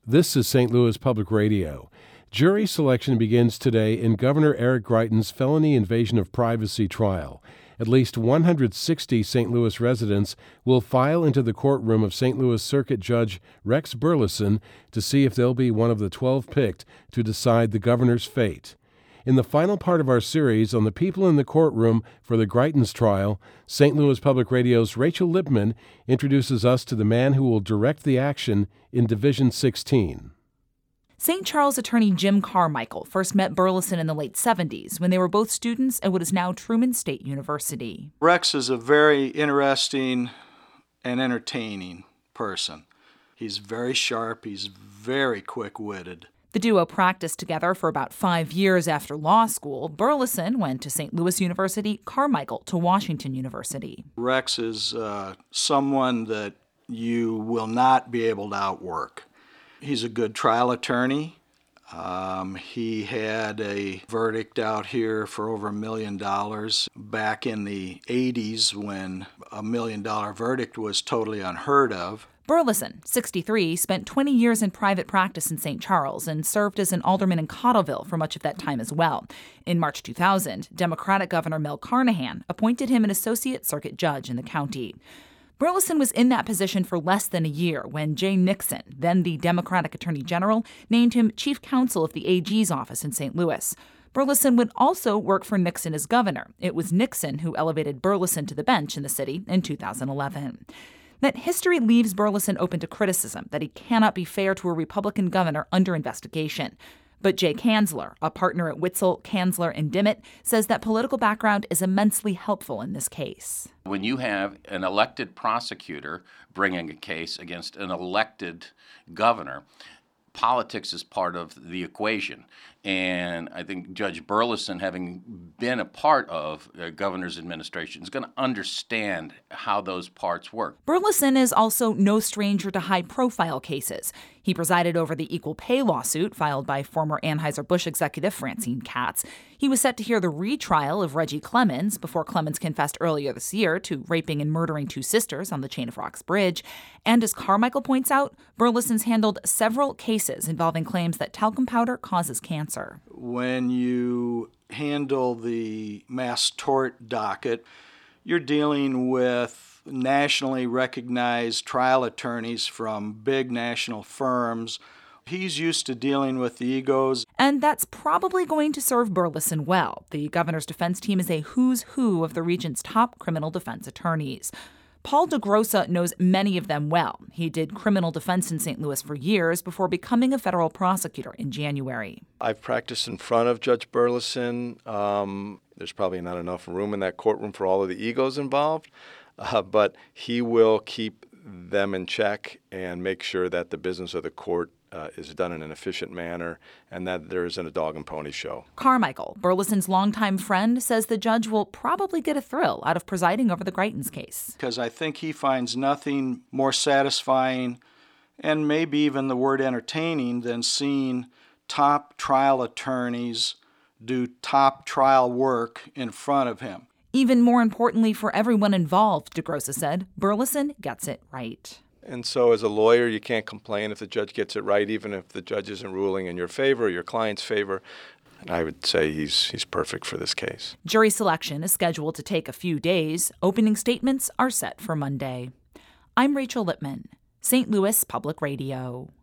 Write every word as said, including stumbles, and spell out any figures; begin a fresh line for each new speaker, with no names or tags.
This is Saint Louis Public Radio. Jury selection begins today in Governor Eric Greitens' felony invasion of privacy trial. At least one hundred sixty Saint Louis residents will file into the courtroom of Saint Louis Circuit Judge Rex Burleson to see if they'll be one of the twelve picked to decide the governor's fate. In the final part of our series on the people in the courtroom for the Greitens trial, Saint Louis Public Radio's Rachel Lipman introduces us to the man who will direct the action in Division sixteen.
Saint Charles attorney Jim Carmichael first met Burleson in the late seventies when they were both students at what is now Truman State University.
Rex is a very interesting and entertaining person. He's very sharp. He's very quick-witted.
The duo practiced together for about five years after law school. Burleson went to Saint Louis University, Carmichael to Washington University.
Rex is uh, someone that you will not be able to outwork. He's a good trial attorney. Um, he had a verdict out here for over a million dollars back in the eighties when a million dollar verdict was totally unheard of.
Burleson, sixty-three, spent twenty years in private practice in Saint Charles and served as an alderman in Cottleville for much of that time as well. In March two thousand, Democratic Governor Mel Carnahan appointed him an associate circuit judge in the county. Burleson was in that position for less than a year when Jay Nixon, then the Democratic Attorney General, named him chief counsel of the A G's office in Saint Louis. Burleson would also work for Nixon as governor. It was Nixon who elevated Burleson to the bench in the city in two thousand eleven. That history leaves Burleson open to criticism that he cannot be fair to a Republican governor under investigation. But Jay Kanzler, a partner at Witzel, Kanzler, and Dimmitt, says that political background is immensely helpful in this case.
When you have an elected prosecutor bringing a case against an elected governor, politics is part of the equation. And I think Judge Burleson, having been a part of the governor's administration, is going to understand how those parts work.
Burleson is also no stranger to high-profile cases. He presided over the equal pay lawsuit filed by former Anheuser-Busch executive Francine Katz. He was set to hear the retrial of Reggie Clemens before Clemens confessed earlier this year to raping and murdering two sisters on the Chain of Rocks Bridge. And as Carmichael points out, Burleson's handled several cases involving claims that talcum powder causes cancer.
When you handle the mass tort docket, you're dealing with nationally recognized trial attorneys from big national firms. He's used to dealing with the egos.
And that's probably going to serve Burleson well. The governor's defense team is a who's who of the region's top criminal defense attorneys. Paul DeGrossa knows many of them well. He did criminal defense in Saint Louis for years before becoming a federal prosecutor in January.
I've practiced in front of Judge Burleson. Um, there's probably not enough room in that courtroom for all of the egos involved, uh, but he will keep them in check and make sure that the business of the court uh, is done in an efficient manner and that there isn't a dog and pony show.
Carmichael, Burleson's longtime friend, says the judge will probably get a thrill out of presiding over the Greitens case.
Because I think he finds nothing more satisfying and maybe even the word entertaining than seeing top trial attorneys do top trial work in front of him.
Even more importantly for everyone involved, DeGrossa said, Burleson gets it right.
And so as a lawyer, you can't complain if the judge gets it right, even if the judge isn't ruling in your favor or your client's favor. And I would say he's he's perfect for this case.
Jury selection is scheduled to take a few days. Opening statements are set for Monday. I'm Rachel Lipman, Saint Louis Public Radio.